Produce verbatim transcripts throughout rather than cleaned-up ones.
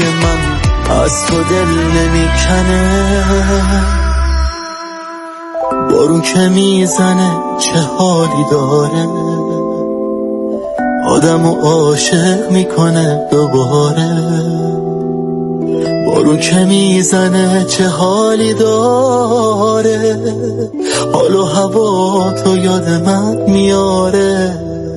من از تو دل نمیکنه. بارون که میزنه چه حالی داره، آدمو عاشق میکنه دوباره. بارون که میزنه چه حالی داره، حال و هوا تو یاد من میاره.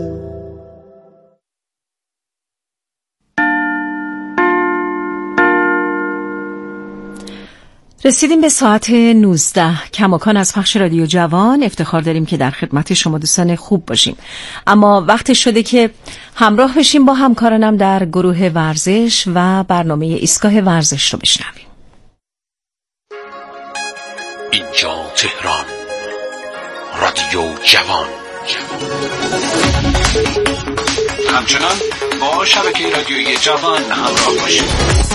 رسیدیم به ساعت نوزده کماکان از پخش رادیو جوان. افتخار داریم که در خدمت شما دوستان خوب باشیم، اما وقت شده که همراه بشیم با همکارانم در گروه ورزش و برنامه ایستگاه ورزش رو بشنویم. اینجا تهران، رادیو جوان. همچنان با شبکه رادیویی جوان همراه باشیم.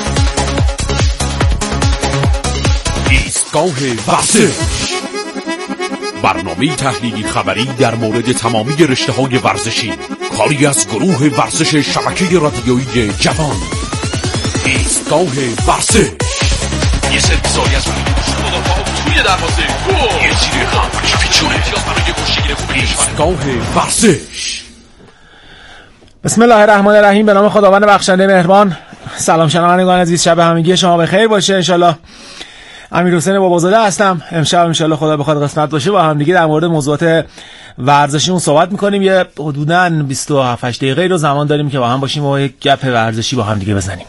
ایستگاه ورزش، برنامه تحلیلی خبری در مورد تمامی رشته‌های ورزشی، کاری از گروه ورزش شبکه رادیویی جوان. ایستگاه ورزش، یه سر بساری از روی مدافع توی دروازه گل، یه تیر خم پیچونه امتیاز برای گلشگیر خوب. ایستگاه ورزش. بسم الله الرحمن الرحیم. به نام خداوند بخشنده مهربان. سلام شنوندگان عزیز، شب همگی شما بخیر باشه ان شاء الله. امیرحسین بابازاده هستم. امشب ان شاء الله خدا بخواد قسمت باشه با هم دیگه در مورد موضوعات ورزشیمون صحبت می‌کنیم. یه حدوداً بیست و هفت دقیقه رو زمان داریم که با هم باشیم و یک گپ ورزشی با هم دیگه بزنیم.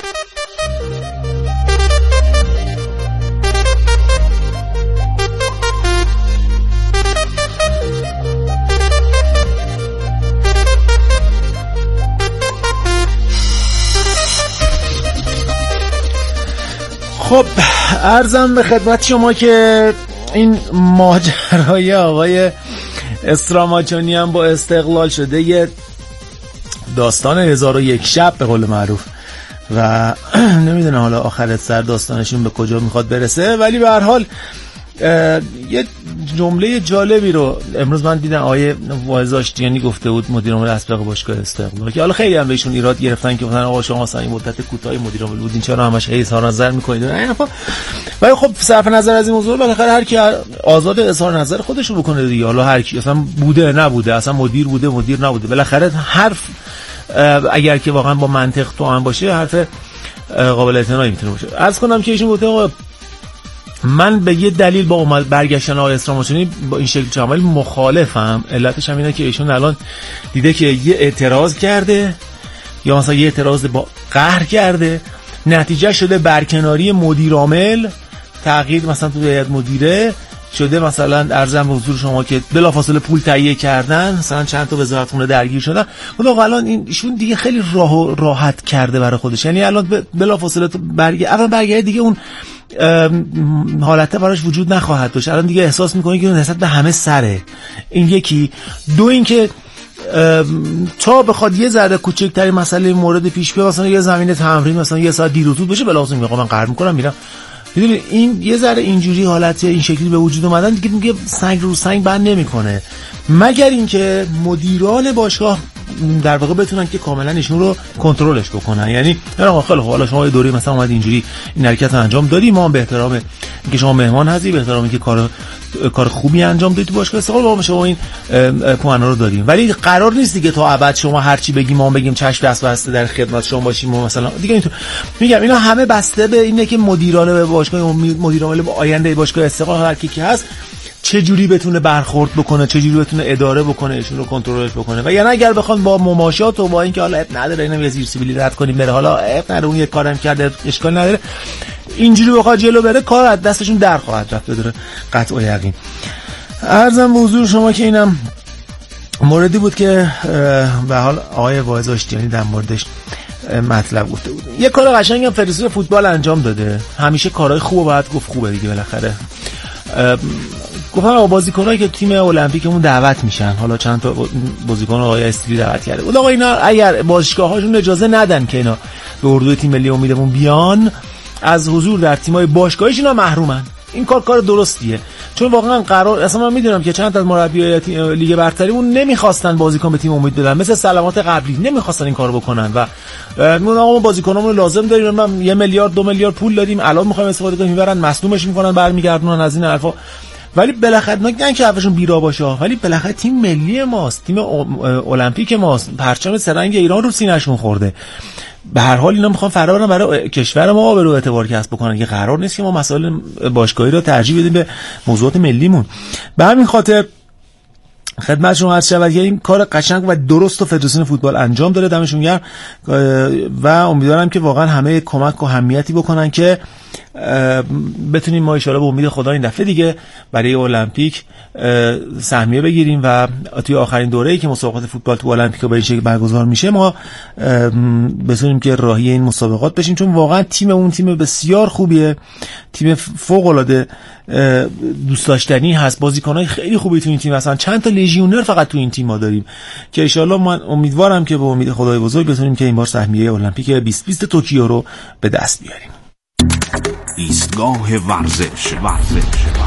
خب عرضم به خدمت شما که این ماجرای آقای استراماچونی هم با استقلال شده یه داستان هزار و یک شب به قول معروف و نمیدونه حالا آخر سر داستانشون به کجا میخواد برسه، ولی به هر حال یه جمله جالبی رو امروز من دیدم آقای واعظ آشتیانی گفته بود، مدیر عامل اسبق باشگاه استقلال، که حالا خیلی هم بهشون ایراد گرفتن که مثلا آقا شما مثلا این مدت کوتاهی مدیر عامل بودین چرا همش اظهار نظر میکنید این حرفا. ولی خب صرف نظر از این موضوع بالاخره هر کی آزاد اظهار نظر خودش رو بکنه دیگه. حالا هر کی اصلا بوده نبوده، اصلا مدیر بوده مدیر نبوده، بالاخره حرف اگر که واقعا با منطق تو هم باشه حرف قابل اعتنایی میتونه باشه. عرض کنم که ایشون گفته من به یه دلیل با اومد برگشتن آقای استراماچونی با این شکل عمل مخالفم. علتش هم اینه که ایشون الان دیده که یه اعتراض کرده یا مثلا یه اعتراض با قهر کرده، نتیجه شده برکناری مدیر عامل، تغییر مثلا تو هیئت مدیره شده، مثلا ارزم به حضور شما که بلافاصله پول تهیه کردن، مثلا چند تا وزارتخونه درگیر شدن. اون الان این ایشون دیگه خیلی راه راحت کرده برای خودش، یعنی الان بلافاصله برگ اول برگرده دیگه اون حالته براش وجود نخواهد داشت. الان دیگه احساس میکنه که نسبت به همه سره. این یکی. دو اینکه تا بخواد یه ذره کوچکترین مسئله مورد پیش بیاد، مثلا یه زمینه تمرین مثلا یه ساعت دیر و زود بشه، بلازم میگم من قهر میکنم میرم، میدونی این یه ذره اینجوری حالت این شکلی به وجود اومدن دیگه میگه سنگ رو سنگ بند نمیکنه، مگر اینکه مدیران باشگاه در واقع بتونن که کاملا ایشون رو کنترلش بکنن. یعنی آقا خیلی خوب، حالا شما یه دوری مثلا اومد اینجوری این حرکت انجام دادی، ما هم به احترام اینکه شما مهمان هستی، به احترام اینکه کار کار خوبی انجام دادی تو باشگاه استقلال، ما شما این پوانه رو دادیم، ولی قرار نیست دیگه تا ابد شما هر چی بگیم ما بگیم چشم دست بسته در خدمت شما باشیم و مثلا دیگه اینطور. میگم اینا همه بسته به اینه که مدیران باشگاه، مدیر عامل با آینده باشگاه استقلال هر کی که هست چه جوری بتونه برخورد بکنه، چه جوری بتونه اداره بکنه، ایشون رو کنترلش بکنه. و یعنی اگر بخوان با مماشات و با اینکه حالا اب نداره اینا یه زیر سیبیلی رد کنیم بره، حالا اب نداره اون یه کارم کرده اشکال نداره، اینجوری بخواد جلو بره کار از دستشون در خواهد رفت، بدون قطع و یقین. عرضم به حضور شما که اینم موردی بود که به حال آقای واعظ آشتیانی در موردش مطلب گفته بود. یه کار قشنگی هم فدراسیون فوتبال انجام داده. همیشه کارهای خوبو باید گفت خوبه دیگه بالاخره. گفتن بازیکنایی که تیم المپیکمون دعوت میشن، حالا چند تا بازیکن آقای استری دعوت کرده بود، آقا اینا اگر باشگاه‌هاشون اجازه ندن که اینا به اردوی تیم ملی امیدمون بیان، از حضور در تیم‌های باشگاهیش اینا محرومن. این کار کار درستیه، چون واقعا قرار اصلا من میدونم که چند تا مربیای لیگ برتریمون نمیخواستن بازیکن به تیم امید بدن، مثل سلامات قبلی نمیخواستن این کارو بکنن و ما بازیکنامون لازم داریم، من یه میلیارد دو میلیارد پول دادیم الان میخوایم استفاده کنیم، میبرن مصدومش میکنن برمیگردونن از این حرفا. ولی بالاخره نه که حرفشون بیرا باشه، ولی بالاخره تیم ملی ماست، تیم المپیک ماست، پرچم سرنگ ایران رو سینه‌شون خورده. به هر حال اینا میخوان فرار برای کشور ما آبرو اعتبار کسب بکنن که قرار نیست که ما مسائل باشگاهی رو ترجیح بدیم به موضوعات ملیمون. به همین خاطر خدمت شما عرض شود که این کار قشنگ و درست و فدراسیون فوتبال انجام داره، دمشون گرم و امیدوارم که واقعا همه کمک و همیتی بکنن که بتونیم ما ان شاءالله به امید خدا این دفعه دیگه برای المپیک سهمیه بگیریم و توی آخرین دوره‌ای که مسابقات فوتبال تو المپیک به این شکل برگزار میشه ما بتونیم که راهی این مسابقات بشیم، چون واقعا تیم اون تیم بسیار خوبیه، تیم فوق العاده دوست داشتنی هست، بازیکنای خیلی خوبی تو این تیم هستن، چند تا لژیونر فقط تو این تیم ما داریم که ان شاءالله من امیدوارم که به امید خدای بزرگ بتونیم که این بار سهمیه المپیک بیست بیست توکیو رو به دست بیاریم. ایستگاه ورزش ورزش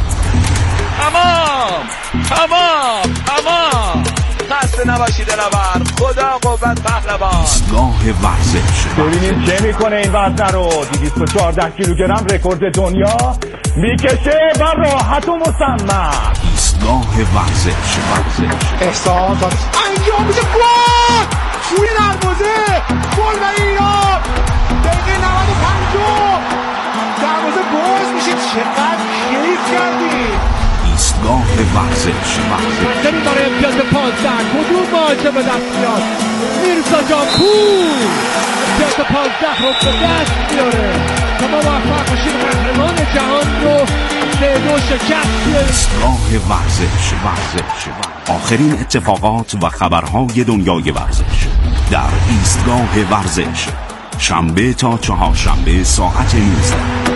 تمام تمام تمام خسته نباشید دلبر، خدا قوت پهلوان. ایستگاه ورزش ببینید چه میکنه این وزنه رو، دویست و چهارده کیلوگرم رکورد دنیا میکشه و راحت و مصمم. ایستگاه ورزش ورزش احساسات انجام میشه، گل توی دروازه، گل برای ایران، دقیقه نود و پنج دروازه باز میشه، چقدر کیف کردی. ایستگاه ورزش ورزش داریم برای امتیاز پانزده کدوم مواجه به دست میاد، میرزا جان پور امتیاز پانزده رو به دست میاره تا ما موفق باشیم قهرمان جهان رو سه دو شکست بیاریم. ایستگاه ورزش ورزش آخرین اتفاقات و خبرهای دنیای ورزش در ایستگاه ورزش، شنبه تا چهارشنبه ساعت نوزده.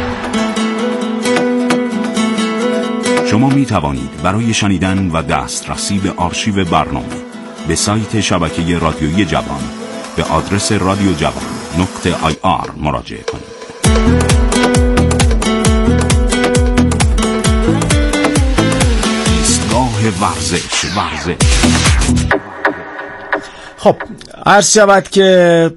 شما می توانید برای شنیدن و دسترسی به آرشیو برنامه به سایت شبکه رادیویی جوان به آدرس رادیو جوان نقطه آی آر مراجعه کنید. ایستگاه ورزش ورزش خب عرض شود که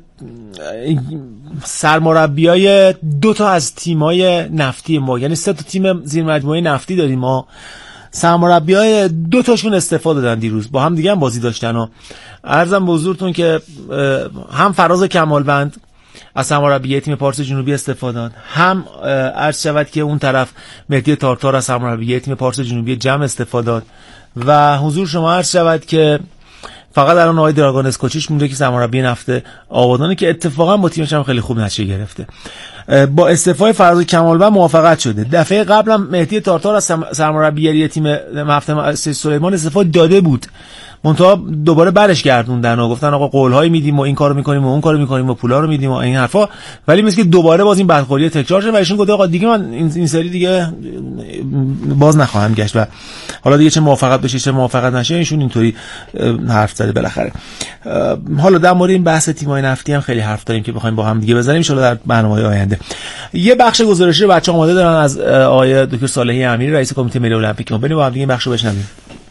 سرمربیای دو تا از تیمای نفتی ما، یعنی سه تا تیم زیر مجموعه نفتی داریم ما، سرمربیای دو تاشون استفاده دادن دیروز، با هم دیگه هم بازی داشتن و عرضم به حضورتون که هم فراز کمالوند از سرمربی تیم پارس جنوبی استفاده داد، هم عرض شود که اون طرف مهدی تارتار از سرمربی تیم پارس جنوبی جمع استفاده داد و حضور شما عرض شود که فقط الان آقای دراگون اسکوچیش مونده که سرمربی نفت آبادانه که اتفاقا با تیمش هم خیلی خوب نتیجه گرفته. با استعفای فراز کمالوند موافقت شده. دفعه قبل هم مهدی تارتار از سرمربی تیم نفت سلیمان استعفا داده بود، منتها دوباره برش گردوندن و گفتن آقا قول‌های میدیم و این کارو میکنیم و اون کارو میکنیم و پولا رو میدیم و این حرفا، ولی مثل که دوباره باز این بدخوری تکرار شد و ایشون گفت آقا دیگه من این سری دیگه باز نخواهم گشت و حالا دیگه چه موافقت بشه چه موافقت نشه ایشون اینطوری حرف زده. بالاخره حالا در مورد این بحث تیم‌های نفتی هم خیلی حرف داریم که بخوایم با هم دیگه بزنیم ان شاءالله در برنامه‌های آینده. یه بخش گزارشی رو بچه‌ها آماده دارن از آقای دکتر صالحی امیری رئیس کمیته ملی المپیک، ما بریم با هم دیگه این بخش رو بشنویم.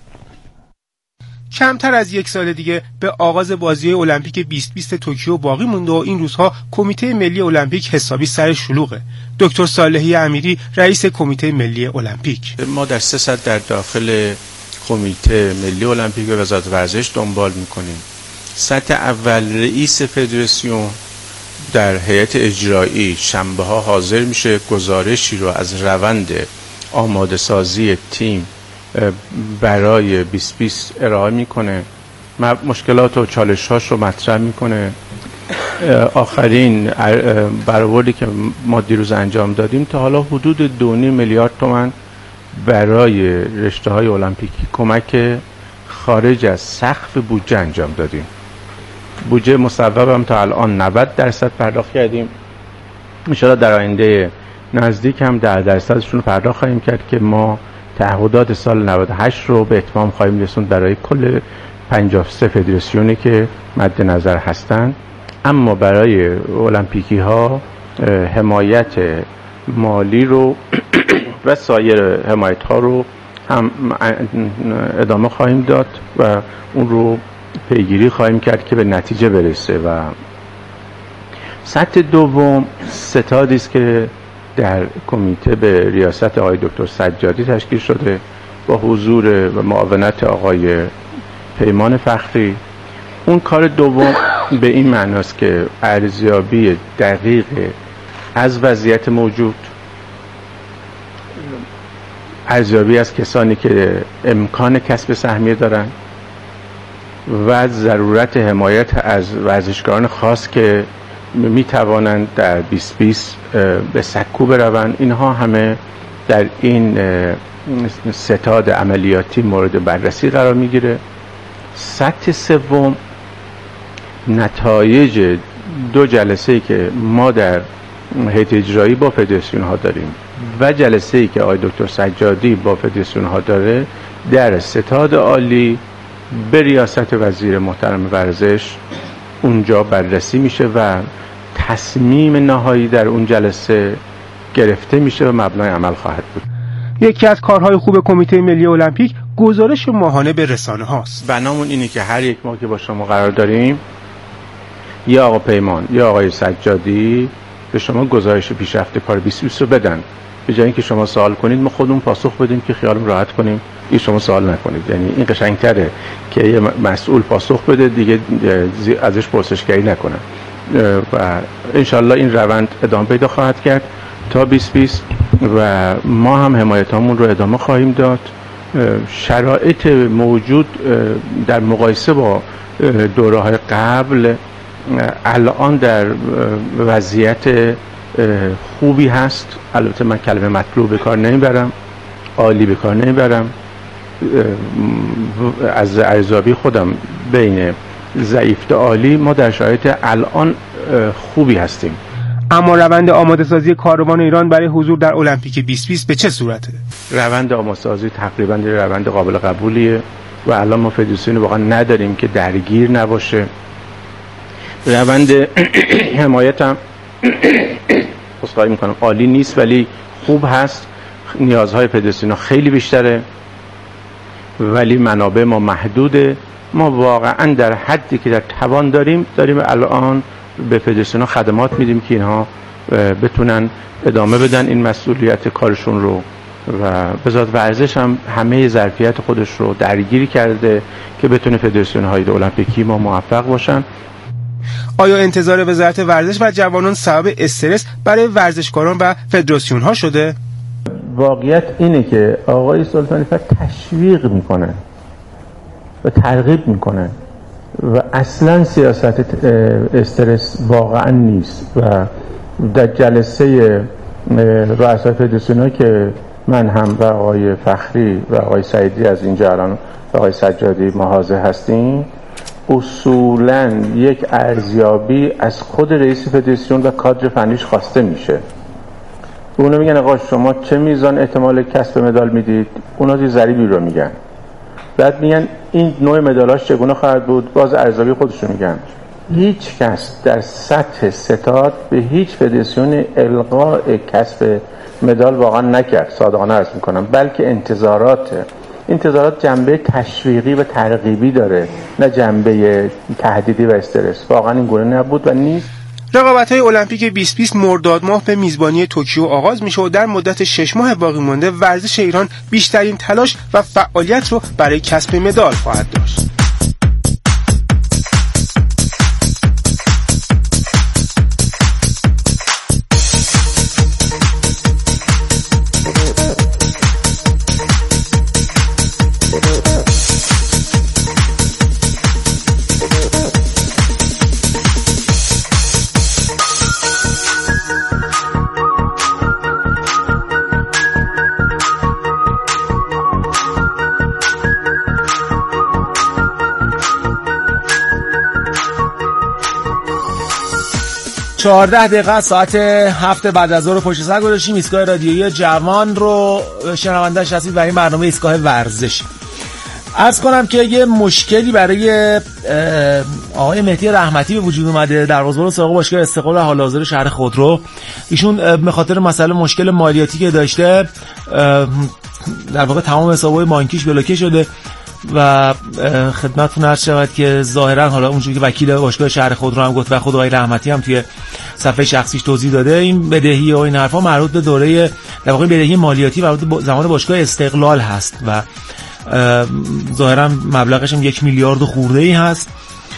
کمتر از یک سال دیگه به آغاز بازی المپیک بیست بیست توکیو باقی مونده و این روزها کمیته ملی المپیک حسابی سر شلوغه. دکتر صالحی امیری رئیس کمیته ملی المپیک: ما در سه سطح در داخل کمیته ملی المپیک و وزارت ورزش دنبال میکنیم. سطح اول، رئیس فدراسیون در هیئت اجرایی شنبه ها حاضر میشه، گزارشی رو از روند آماده سازی تیم برای بیست بیست ارائه میکنه، مشکلات و چالش هاش رو مطرح میکنه. آخرین برآوردی که ما دیروز انجام دادیم تا حالا حدود دو و نیم میلیارد تومان برای رشته های المپیکی کمک خارج از سقف بودجه انجام دادیم. بودجه مصوب هم تا الان نود درصد پرداخت کردیم، ان شاءالله در آینده نزدیک هم ده درصدشون رو پرداخت خواهیم کرد که ما تعهدات سال نود و هشت رو به اتمام خواهیم رسوند برای کل پنجاه و سه فدراسیونی که مد نظر هستند. اما برای المپیکی ها حمایت مالی رو و سایر حمایت ها رو هم ادامه خواهیم داد و اون رو پیگیری خواهیم کرد که به نتیجه برسه. و سطح دوم ستادی است که در کمیته به ریاست آقای دکتر سجادی تشکیل شده با حضور و معاونت آقای پیمان فخری. اون کار دوم به این معناست که ارزیابی دقیق از وضعیت موجود، ارزیابی از کسانی که امکان کسب سهمیه دارن و ضرورت حمایت از ورزشکاران خاص که می توانند در بیست بیست به سکو بروند، اینها همه در این ستاد عملیاتی مورد بررسی قرار می گیره. سطح سوم نتایج دو جلسه‌ای که ما در هیئت اجرایی با فدراسیون ها داریم و جلسه‌ای که آقای دکتر سجادی با فدراسیون ها داره در ستاد عالی به ریاست وزیر محترم ورزش اونجا بررسی میشه و تصمیم نهایی در اون جلسه گرفته میشه و مبنای عمل خواهد بود. یکی از کارهای خوب کمیته ملی المپیک گزارش ماهانه به رسانه هاست. بنامون اینه که هر یک ما که با شما قرار داریم، یا آقا پیمان یا آقای سجادی، به شما گزارش پیشرفت کار بیست بیست رو بدن. به جای اینکه شما سوال کنید ما خودمون پاسخ بدیم که خیالمون راحت کنیم، این شما سوال نکنید. یعنی این قشنگتره که یه مسئول پاسخ بده دیگه ازش پرسشگری نکنه. و انشالله این روند ادامه پیدا خواهد کرد تا بیست بیست و ما هم حمایتامون رو ادامه خواهیم داد. شرایط موجود در مقایسه با دوره‌های قبل الان در وضعیت خوبی هست. البته من کلمه مطلوب به کار نمیبرم، عالی به کار نمیبرم. از ارزیابی خودم بین ضعیف تا عالی ما در شرایط الان خوبی هستیم. اما روند آماده سازی کاروان ایران برای حضور در المپیک بیست بیست به چه صورته؟ روند آماده سازی تقریبا روند قابل قبولیه و الان ما فدراسیون واقعا نداریم که درگیر نباشه. روند حمایت هم خواهی میکنم عالی نیست ولی خوب هست. نیازهای فدراسیون خیلی بیشتره ولی منابع ما محدوده. ما واقعا در حدی که در توان داریم داریم الان به فدراسیون خدمات میدیم که اینها بتونن ادامه بدن این مسئولیت کارشون رو و وزارت ورزش هم همه ظرفیت خودش رو درگیری کرده که بتونه فدراسیون های المپیکی ما موفق باشن. آیا انتظار وزارت ورزش و جوانان سبب استرس برای ورزشکاران و فدراسیون ها شده؟ واقعیت اینه که آقای سلطانی فقط تشویق میکنه و ترغیب میکنه و اصلا سیاست استرس واقعا نیست. و در جلسه رؤسای فدراسیون ها که من هم و آقای فخری و آقای سعیدی از اینجا الان آقای سجادی ما حاضر هستیم، اصولا یک ارزیابی از خود رئیس فدراسیون و کادر فنیش خواسته میشه. اونا میگن آقا شما چه میزان احتمال کسب مدال میدید؟ اونا یه ضریبی رو میگن. بعد میگن این نوع مدالاش چگونه خواهد بود؟ باز ارزیابی خودشون میگن. هیچ کس در سطح ستاد به هیچ فدراسیون القاء کسب مدال واقعا نکرد، صادقانه عرض میکنم، بلکه انتظارات انتظارات جنبه تشویقی و ترغیبی داره نه جنبه تهدیدی و استرس. واقعا این گونه نبود و نیست. رقابت‌های المپیک بیست بیست مرداد ماه به میزبانی توکیو آغاز میشه و در مدت شش ماه باقی مانده ورزش ایران بیشترین تلاش و فعالیت رو برای کسب مدال خواهد داشت. چهارده دقیقه ساعت هفت بعد از ظهر پشت سر گذاشتیم. ایستگاه رادیویی جوان رو شنونده‌اش هستید برای برنامه ایستگاه ورزشی. عرض کنم که یه مشکلی برای آقای مهدی رحمتی به وجود اومده در روزگار سراغ باشگاه استقلال حال حاضر شهر خودرو. ایشون به خاطر مسئله مشکل مالیاتی که داشته در واقع تمام حساب‌های بانکیش بلوکه شده و خدمتتون عرض شود که ظاهرا حالا اونجوری که وکیل باشگاه شهر خودرو هم گفت و خود آقای رحمتی هم توی صفحه شخصیش توضیح داده، این بدهی و این حرفا مربوط به دوره در واقع بدهی مالیاتی مربوط به زمان باشگاه استقلال هست و ظاهرا مبلغش هم یک میلیارد خورده ای هست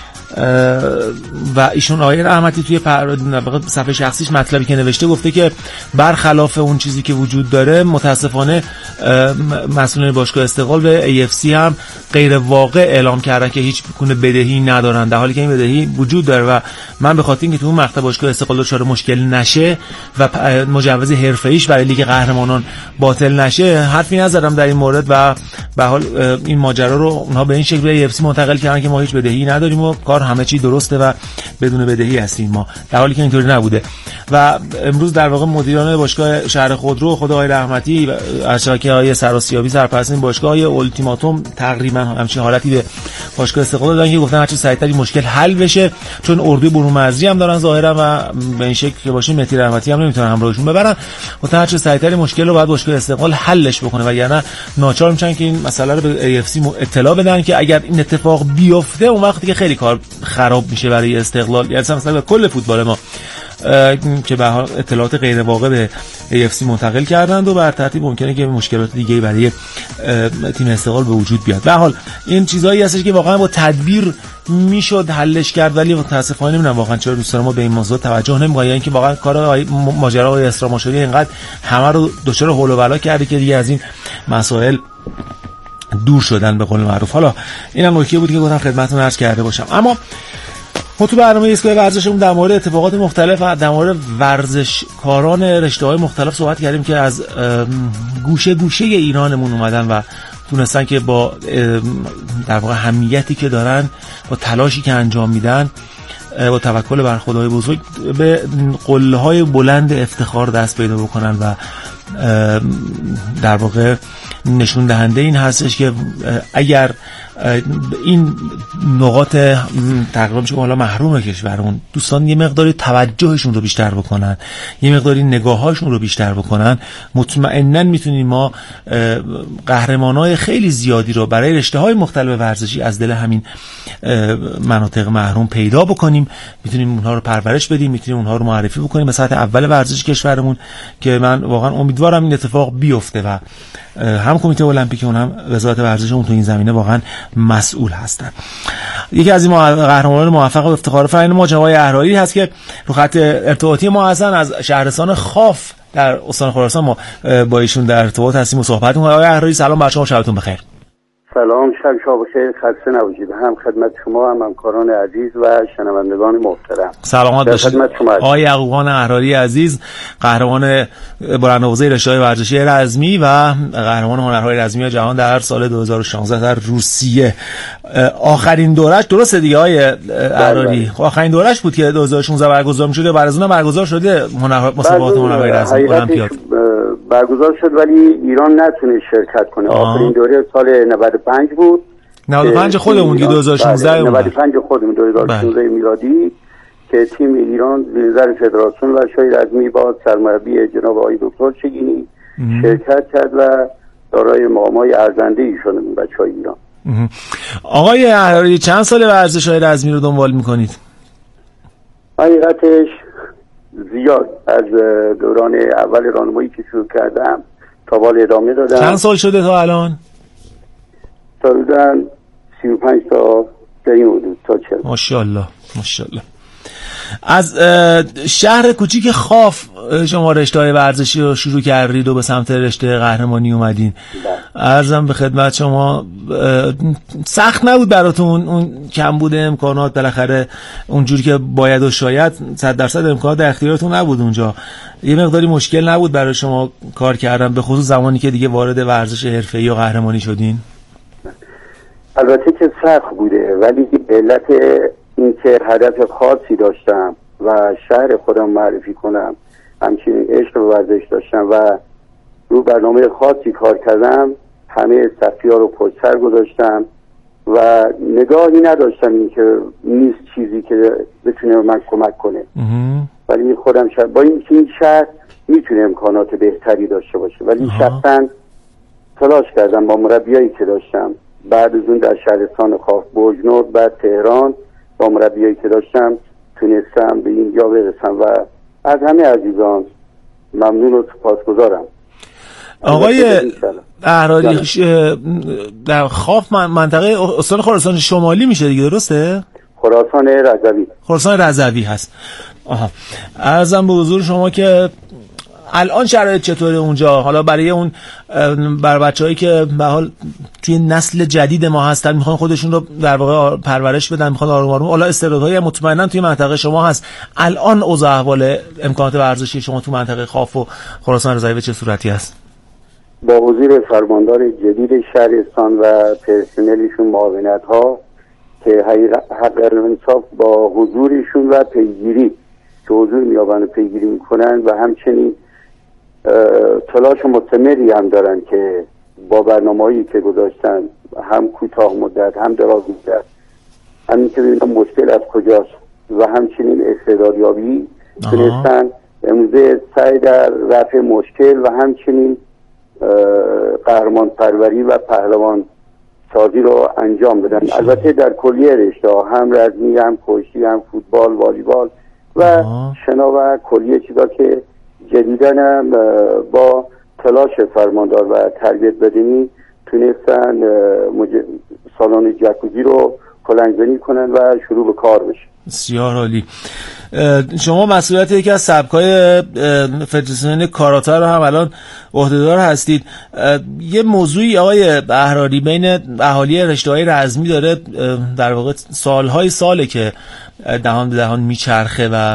و ایشون آقای رحمتی توی صفحه شخصیش مطلبی که نوشته گفته که برخلاف اون چیزی که وجود داره متاسفانه مسئولین باشگاه استقلال به ای اف سی هم غیر واقع اعلام کردن که هیچ گونه بدهی ندارن، در حالی که این بدهی وجود داره و من به خاطر اینکه تو اون مقطع باشگاه استقلال دچار مشکل نشه و مجوز حرفه‌ایش برای لیگ قهرمانان باطل نشه حرفی نزدم در این مورد و به حال این ماجرا رو اونها به این شکل به ای اف سی منتقل کردن که ما هیچ بدهی نداریم و کار همه چی درسته و بدون بدهی هستیم ما، در حالی که اینطوری نبوده. و امروز در واقع مدیران باشگاه شهر خودرو خود آقای رحمتی از شبکه های سراسیابی سرپرست این باشگاه های اولتیماتوم تقریبا همچین حالتی به باشگاه استقلال دادن که گفتن هر چه سریعتر این مشکل حل بشه، چون اردوی برون مرزی هم دارن ظاهرا و به این شکل که باشه مهدی رحمتی هم نمیتونن همراهشون ببرن، گفتن هر چه سریعتر مشکل رو باید باشگاه استقلال حلش بکنه وگرنه ناچار میشن که این مسئله رو به ای اف سی اطلاع بدن که اگر این اتفاق بیفته اون وقتی که خیلی کار خراب میشه برای استقلال، یعنی مثلا کل فوتبال ما که به حال اطلاعات غیر واقع به ای اف سی منتقل کردند و بر ترتیب ممکنه که مشکلات دیگه‌ای برای تیم استقلال به وجود بیاد. به حال این چیزایی هستش که واقعا با تدبیر میشد حلش کرد، ولی متاسفانه نمیدونم واقعا چرا دوستان ما به این موضوع توجه نمیکنن، یعنی که واقعا کار ماجرای اسرا مشاهدی اینقدر همه رو دچار هول و بلا کرده که دیگه از این مسائل دور شدن به قول معروف. حالا اینم نکته بود که گفتم خدمتتون عرض کرده باشم. اما ما تو برنامه ایستگاه ورزشمون در مورد اتفاقات مختلف و در مورد ورزشکاران رشته‌های مختلف صحبت کردیم که از گوشه گوشه ایرانمون اومدن و تونستن که با در واقع همیتی که دارن، با تلاشی که انجام میدن، با توکل بر خدای بزرگ به قله‌های بلند افتخار دست پیدا بکنن و در واقع نشون دهنده این هستش که اگر این نقاط تقریبا میشه حالا محروم کشورمون دوستان یه مقداری توجهشون رو بیشتر بکنن، یه مقداری نگاهاشون رو بیشتر بکنن، مطمئناً میتونیم ما قهرمانای خیلی زیادی رو برای رشته‌های مختلف ورزشی از دل همین مناطق محروم پیدا بکنیم، میتونیم اونها رو پرورش بدیم، میتونیم اونها رو معرفی بکنیم به سطح اول ورزش کشورمون که من واقعا امیدوارم این اتفاق بیفته و هم کمیته المپیک اون هم وزارت ورزش اون تو این زمینه واقعا مسئول هستن. یکی از این قهرمانان موفق و افتخار فرین ما جناب اهرایی هست که رو خط ارتباطی ما هستن از شهرستان خاف در استان خراسان. ما با ایشون در ارتباط هستیم و صحبت می‌کنیم. آقای اهرایی سلام بر شما، شبتون بخیر. سلام، شب شما بخیر، خسته نباشید. هم خدمت شما هم همکاران عزیز و شنوندگان محترم. سلامات باشید. آقای یعقوبخان اهرایی عزیز، قهرمان برندآوری رشته‌های ورزشی رزمی و قهرمان هنرهای رزمی جهان در سال دو هزار و شانزده در روسیه. آخرین دورش درسته دیگه آقای اهرایی؟ آخرین دورش بود که دو هزار و شانزده برگزار می‌شد، بعد از اون برگزار شده هنر مسابقات هنرهای رزمی المپیاد برگزار شد ولی ایران نتونه شرکت کنه. آخرین دوره سال نود و پنج بود. نود و پنج خودمون که دو هزار و شانزده نود و پنج خودمون دو هزار و شانزده میلادی که تیم ایران به نظر فدراسیون ورزش‌های رزمی با سرمربی جناب آقای دکتر چگینی شرکت کرد و دارای مقام‌های ارزنده‌ای شدن بچه‌های ایران. آقای اهرایی چند سال ورزش‌های رزمی رو دنبال می‌کنید؟ حقیقتش زیاد، از دوران اول راهنمایی که شروع کردم تا بال ادامه دادم. چند سال شده تا الان؟ تا حدوداً سی و پنج تا در این حدود تا چهل. ماشاءالله ماشاءالله. از شهر کوچیک خاف شما رشته‌های ورزشی رو شروع کردید و به سمت رشته قهرمانی اومدین. عرضم به خدمت شما سخت نبود براتون اون کم بوده امکانات؟ بالاخره اونجوری که باید و شاید صد درصد امکانات در اختیارتون نبود اونجا. یه مقداری مشکل نبود برای شما کار کردن به خصوص زمانی که دیگه وارد ورزش حرفه‌ای و قهرمانی شدین؟ البته که سخت بوده، ولی علت این که هدف خاصی داشتم و شهر خودم معرفی کنم، همچنین عشق به ورزش داشتم و رو برنامه خاصی کار کردم، همه صفی‌ها رو پشت سر گذاشتم و نگاهی نداشتم این که نیست چیزی که بتونه من کمک کنه. ولی خودم شهر با این که این شهر میتونه امکانات بهتری داشته باشه، ولی شخصا تلاش کردم با مربیایی که داشتم، بعد از اون در شهرستان خاف بوجنورد، بعد تهران، با مربیایی که داشتم تونستم به اینجا برسم و از همه عزیزان ممنون و سپاسگزارم. آقای احراری در خاف منطقه استان خراسان شمالی میشه دیگه، درسته؟ خراسان رضوی. خراسان رضوی هست. آها. عرضم به حضور شما که الان شرایط چطوره اونجا؟ حالا برای اون بر بچه‌هایی که به حال توی نسل جدید ما هستن، میخوان خودشون رو در واقع پرورش بدن، میخوان آروم آروم، حالا استعدادهای مطمئنا توی منطقه شما هست. الان اوضاع احوال امکانات ورزشی شما تو منطقه خاف و خراسان رضوی به چه صورتی هست؟ با حضور فرماندار جدید شهرستان و پرسنلشون، معاونت ها که حق انصاف با حضورشون و پیگیری که حضور میابن و پیگیری میکنن و همچنین تلاش مستمری هم دارن که با برنامه‌هایی که گذاشتن، هم کوتاه مدت هم دراز مدت، همین که ببینم مشکل از کجاست و همچنین استعدادیابی تونستن امروزه سعی در رفع مشکل و همچنین قهرمان پروری و پهلوان سازی رو انجام بدن. البته در کلیه رشته ها، هم رزمی، هم کشتی، هم فوتبال، والیبال و شنا و کلیه چیزا که جدیدن هم با تلاش فرماندار و تربیت بدنی تونستن مج... سالن جکوزی رو کلنگزنی کنن و شروع به کار بشه. بسیار عالی. شما مسئولیت یکی از سبکای فدراسیون کاراته رو هم الان عهدهدار هستید. یه موضوعی آقای احراری بین اهالی رشته‌های رزمی داره، در واقع سالهای ساله که دهان به دهان میچرخه و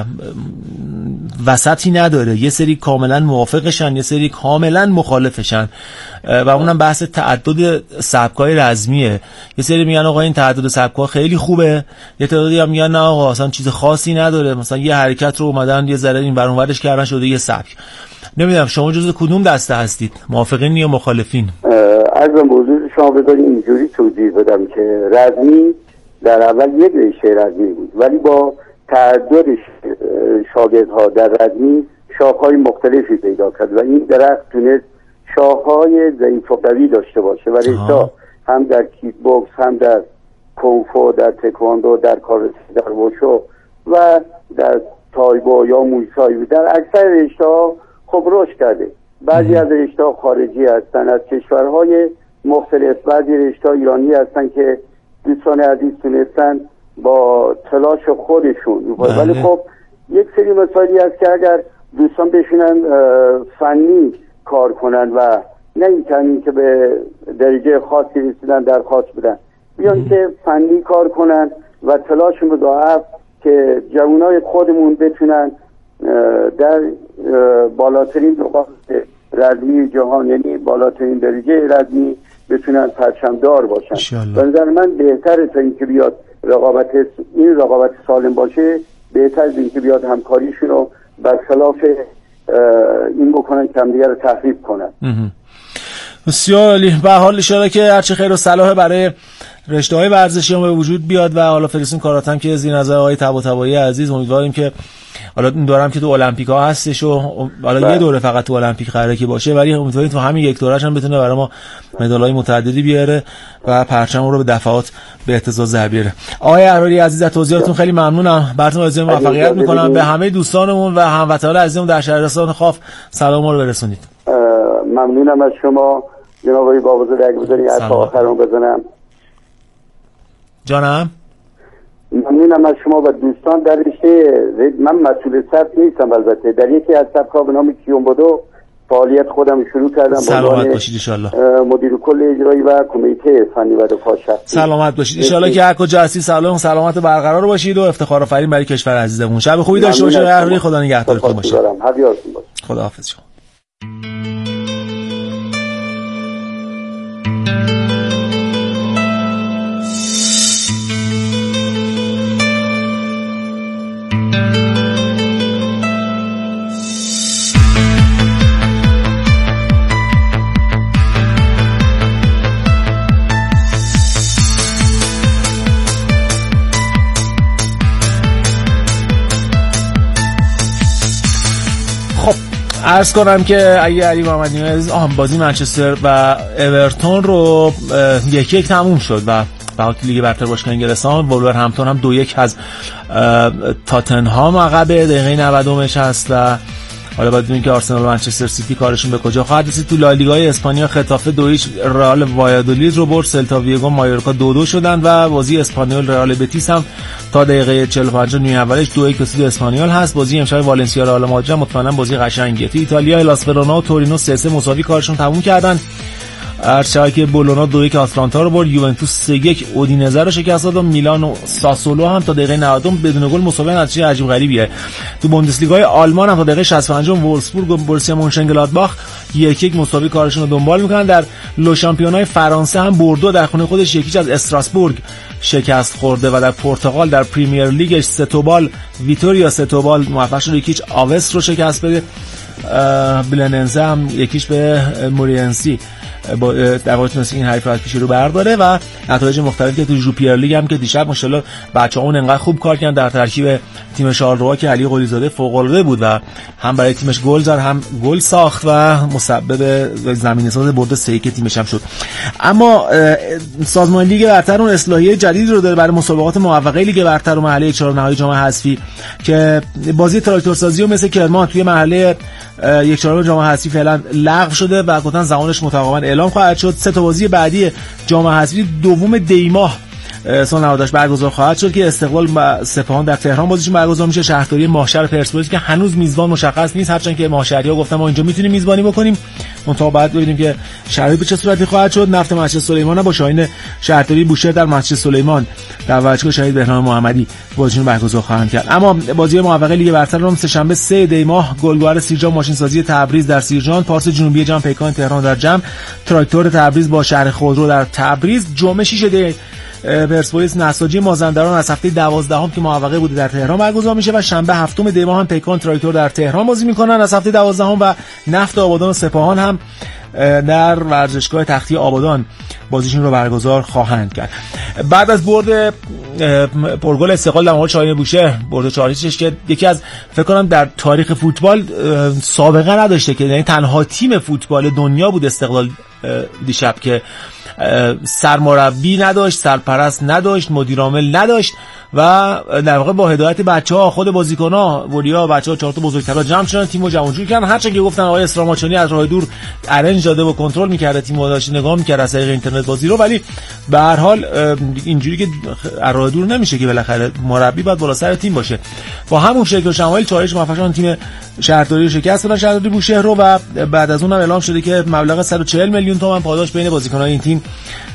وسطی نداره. یه سری کاملا موافقشن، یه سری کاملا مخالفشن و اونم بحث تعدد سبکای رزمیه. یه سری میگن آقا این تعدد سبکا خیلی خوبه، یه تعدادی هم میگن نه آقا اصلا چیز خاصی نداره، مثلا یه حرکت رو اومدن یه ذره این ور اون ورش کردن شده یه سبک. نمیدونم شما جزو کدوم دسته هستید، موافقین یا مخالفین؟ عرض موضوع شما بذارید اینجوری توضیح بدم که رزمی در اول یک رشته رزمی بود، ولی با تعدد شاگردها در رزمی شاخه‌های مختلفی پیدا کرد و این درخت تونست شاخه‌های ضعیف و قوی داشته باشه و رشته هم در کیک بوکس، هم در کنفو، در تکواندو، در کاراته، در وشو و در تایبو یا مویسای، در اکثر رشته‌ها خب رشد کرده. بعضی از رشته‌ها خارجی هستن از کشورهای مختلف، بعضی رشته‌ها ایرانی هستن که دوستان عزیز تونستن با تلاش خودشون، ولی خب یک سری مسائلی هست که اگر دوستان بشینن فنی کار کنن و نه این که به درجه خاصی رسیدن درخواست بدن، بیان که فنی کار کنن و تلاش مضاعف که جوانای خودمون بتونن در بالاترین نقاط رزمی جهان، یعنی بالاترین درجه رزمی، بتونن پرچمدار باشن. به نظر من بهتره تا اینکه بیاد رقابت این رقابت سالم باشه، بهتر از اینکه بیاد همکاریشون رو برخلاف این بکنن که همدیگه رو تخریب کنن. بسیار عالی. به حال اشاره که هرچه خیر و صلاح برای رشته‌های ورزشی به وجود بیاد و حالا فدراسیون کاراته هم که زیر نظر آقای طباطبایی عزیز امیدواریم که حالا دارم که تو المپیک‌ها هستش و حالا یه دوره فقط تو المپیک قراره که باشه، ولی امیدواریم تو همین یک دوره‌اش هم بتونه برای ما مدال‌های متعددی بیاره و پرچم رو به دفعات به اهتزاز در بیاره. آقای احراری عزیز از توضیحاتتون خیلی ممنونم. براتون آرزوی موفقیت می‌کنم. به همه دوستانمون و هموطنان عزیزمون در شهرستان خاف سلام رو برسونید. ممنونم از شما جناب آقای بابازاده. اگه بذارید از آخرام بزنم. جانم. ممنونم از شما و دوستان. در رشته من مسئول سبک نیستم، البته در یکی از سبک‌ها به نام کیومبودو فعالیت خودم شروع کردم. سلامت باشید ان شاء الله. مدیر کل اجرایی و کمیته فنی و دفاع شخصی. سلامت باشید ان شاء الله که هر کجا هستی سلام سلامت برقرار باشید و افتخار آفرین برای کشور عزیزمون. شب خوبی داشته باشید. احراری خدا نگهدارتون باشه. خدا حافظ شما. عرض کنم که اگه علی محمدی عزیز بازی منچستر و اورتون رو یک یک تموم شد و به لیگ برتر باشگاه انگلستان وولورهمپتون هم دو یک از تاتنهام عقبه، دقیقه نودمش هست و حالا باید ببینیم که آرسنال و منچستر سیتی کارشون به کجا خواهد رسید. تو لالیگای اسپانیا خطافه دو هیچ رئال وایادولید رو برد، سلتا ویگو مایورکا دو دو شدن و بازی اسپانیول رئال بتیس هم تا دقیقه چهل و پنج نیمه اولش دو یک به سود اسپانیول هست. بازی امشب والنسیا رئال مادرید مطمئنا بازی قشنگیه. تو ایتالیا لاس ورونا و تورینو سه سه مساوی کارشون تموم کردن. ارچه که بولونا دو یک آتلانتا رو برد، یوونتوس سه یک اودینزه رو شکست داد و میلان و ساسولو هم تا دقیقه نود بدون گل مساوی، نتیجه عجیب غریبیه. تو بوندسلیگای آلمان هم تا دقیقه شصت و پنج وولفسبورگ و بورسیا مونشنگلادباخ یک یک مساوی کارشون رو دنبال میکنن. در لو شامپیونای فرانسه هم بوردو در خونه خودش یک هیچ از استراسبورگ شکست خورده و در پرتغال در پریمیر لیگش ستوبال ویتوریا ستوبال موفق شد یک هیچ آوس رو شکست بده. بلننزه هم یکیش به مورینسی با در واقع تونست این حریف رو از پیش رو برداره و نتایج مختلفی که تو ژوپیر لیگ هم که دیشب ماشاءالله بچه‌ها اون انقدر خوب کار کردن در ترکیب تیم شارلروا که علی قلی زاده فوق‌العاده بود و هم برای تیمش گل زد هم گل ساخت و مسبب زمینه‌ساز برد سه یک تیمش هم شد. اما سازمان لیگ برتر اون اصلاحیه جدید رو داره برای مسابقات موفقه لیگ برتر و مرحله چهارم نهایی جام حذفی که بازی تراکتورسازی و مثل کرمان توی مرحله یک چهارم جام حذفی فعلا لغو شده و گفتن زمانش متقابلا اعلام خواهد شد. سه تا بازی بعدی جام حذفی دوم دی ماه سال نود برگزار خواهد شد که استقلال و سپاهان در تهران بازیشون برگزار میشه. شهرداری ماهشهر پرسپولیس که هنوز میزبان مشخص نیست، هرچند که ماهشهری‌ها گفتن ما اینجا میتونیم میزبانی بکنیم، منتها بعد ببینیم که شرایط به چه صورتی خواهد شد. نفت مسجد سلیمان با شاهین شهرداری بوشهر در مسجد سلیمان در ورزشگاه شهید بهرام محمدی بازیشون برگزار خواهند کرد. اما بازی موفقه لیگ برتر رو سه شنبه سه دی ماه گلگهر سیرجان ماشین سازی تبریز در سیرجان، پارس جنوبی جام پیکان تهران در جم، تراکتور تبریز با شهر خودرو در تبریز، جمعه شش دی پرسپولیس نساجی مازندران از هفته دوازدهم که موفقه بوده در تهران برگزار میشه و شنبه هفتم دی ماه هم پیکان تراکتور در تهران بازی میکنن از هفته دوازدهم و نفت آبادان و سپاهان هم در ورزشگاه تختی آبادان بازیشون رو برگزار خواهند کرد. بعد از برد پرگل استقلال در مقابل شاهین بوشهر، برد چهار هیچ که یکی از فکر کنم در تاریخ فوتبال سابقه نداشته که یعنی تنها تیم فوتبال دنیا بود استقلال دیشب که سرمربی نداشت، سرپرست نداشت، مدیر عامل نداشت و در واقع با هدایت بچه‌ها خود بازیکن‌ها وریا بچه‌ها چهار تا بزرگترا جمع شدن تیمو جمع‌جور کردن. هرچند که گفتن آقای اسراماچانی از راه دور ارنج داده و کنترل می‌کرده تیمو داشت نگاه می‌کرد از طریق اینترنت بازی رو، ولی به هر حال اینجوری که از راه دور نمیشه که بالاخره مربی باید بالا سر تیم باشه. با همون شکل و شمایل چهارش موفق شدن تیم شهرداری رو شکست بدن شهرداری بوشهر رو و بعد از اونم اعلام شده که مبلغ صد و چهل میلیون تومان پاداش بین بازیکن‌های این تیم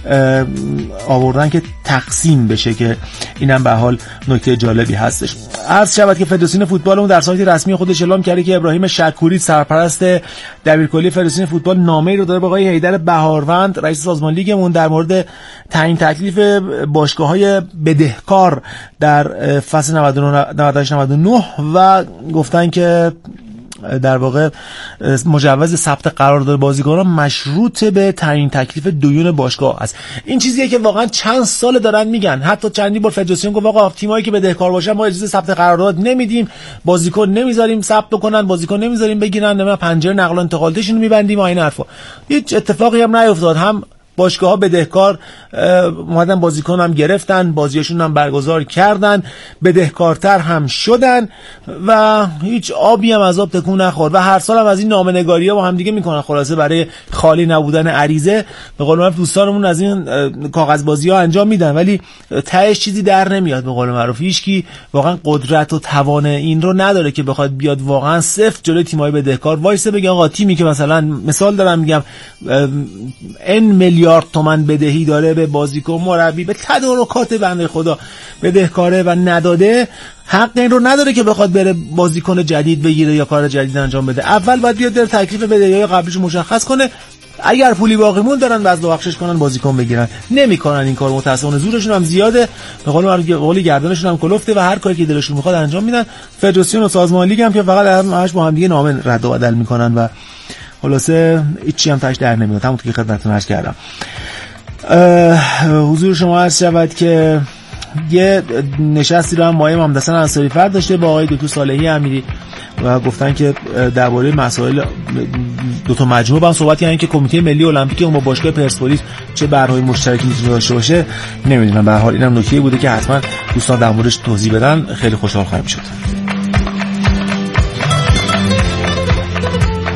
آوردن که تقسیم بشه که اینم به حال نکته جالبی هستش. عرض شود که فدراسیون فوتبالمون در سایت رسمی خودش اعلام کرده که ابراهیم شکوری سرپرست دبیرکلی فدراسیون فوتبال نامه‌ای رو داره به آقای حیدر بهاروند رئیس سازمان لیگمون در مورد تعیین تکلیف باشگاه‌های بدهکار در فصل نود و نه نود و هشت نود و نه و گفتن که در واقع مجوز ثبت قرارداد بازیکنان مشروط به تعیین تکلیف دیون باشگاه است. این چیزیه که واقعا چند سال دارن میگن، حتی چندی بار فدراسیون گفت آقا تیمایی که بدهکار باشن ما اجازه ثبت قرارداد نمیدیم، بازیکن نمیذاریم ثبت کنن، بازیکن نمیذاریم بگیرن، نمیدونم پنجره نقل و انتقالاتشون رو میبندیم و این حرفا. هیچ اتفاقی هم نیفتاد. هم باشگاه‌ها بدهکار اومدن بازیکن هم گرفتن، بازیاشون هم برگزار کردن، بدهکارتر هم شدن و هیچ آبی هم از آب تکون نخورد و هر سال هم از این نامه‌نگاری‌ها با هم دیگه میکنن خلاصه برای خالی نبودن عریضه. به قول معروف دوستانمون از این کاغذبازی‌ها انجام میدن ولی تهش چیزی در نمیاد. به قول معروف هیچکی واقعا قدرت و توان این رو نداره که بخواد بیاد واقعا سفت جلوی تیم‌های بدهکار وایسه بگه آقا تیمی که مثلا مثال دارم میگم ان میلیارد تومان بدهی داره به بازیکن مربی به تدارکات بنده خدا بدهکاره و نداده، حق این رو نداره که بخواد بره بازیکن جدید بگیره یا کار جدید انجام بده. اول باید بیاد در تکلیف بدهی‌های قبلیش مشخص کنه، اگر پولی باقی مون دارن وزن و بخشش کنن بازیکن بگیرن. نمیکنن این کار، متأسفانه زورشون هم زیاده، به قول قولی گردنشون هم کلفته و هر کاری که دلشون میخواد انجام میدن. فدراسیون و سازمان لیگ هم که فقط همش با هم دیگه نامه رد و بدل میکنن و خلاصه هیچی هم تاش در نمیاد. همون که خدمتتون عرض کردم. حضور شما عرض شود که یه نشستی رو هم با محمد حسن انصاری فرد داشته با آقای دکتر صالحی امیری و گفتن که درباره مسائل دو تا مجموعه با هم صحبت کردن که کمیته ملی المپیک اون با باشگاه پرسپولیس چه برنامه‌ای مشترکی میتونه داشته باشه. نمیدونم، به هر حال اینم نکته بوده که حتما دوستان در موردش توضیح بدن، خیلی خوشحال خواهیم شد.